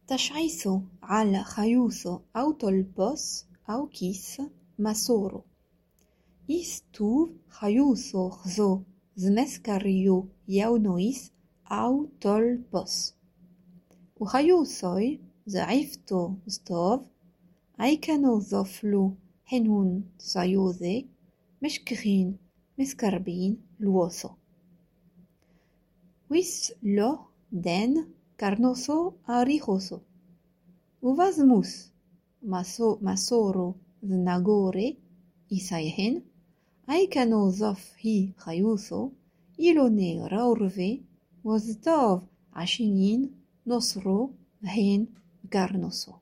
תשעיסו על חיוסו أو תולפוס أو كيس مسورو. Istuv חיוסו חזו זמסקריו יאונויס أو תולפוס. וחיוסוי זעיפתו זטוב عيكنو زفلو هنون سايوذي مشكخين مسكربين لوسو. ويس لو دين كارنوسو أريخوسو. وفازموس مسورو ذناغوري إسايهن عيكنو زف هي خيوسو إلوني راورفي وزتاف عشينين نصرو هين كارنوسو.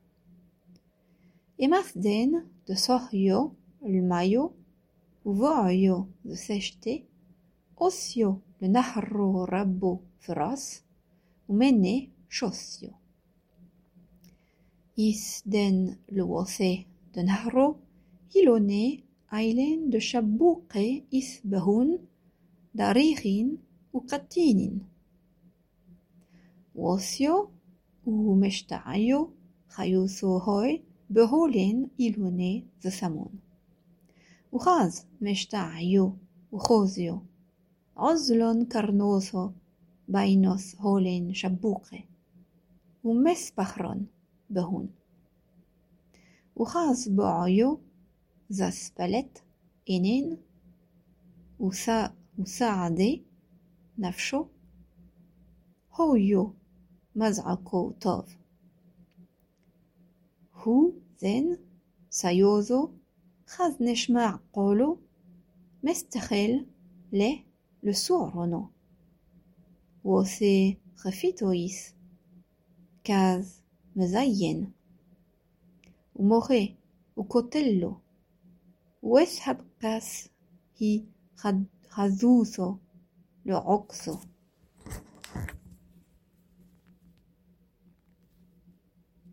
Emasden de sohio le mayo, voio de sechete, osio le nahro rabbo fras, mene chosio. Isden le wose de nahro, ilone ailen de shabouke isbahun, daririn ou katinin. Osio ou meshtaio, chayuso hoi, بهولين إلوني ذسمون. وخاز مشتعيو وخوزيو عزلون كرنوسو باينوس هولين شبوقي ومس بخرون بهون. وخاز بعيو زسبلت إنين وساعدي نفشو هويو مزعكو طاف. هو زين سايوزو خذ نشمع قولو مستخل له لسورونو وسي خفيتويس كاز مزين وموخي وكوتلو واسحب كاس هي خذوسو لعقسو.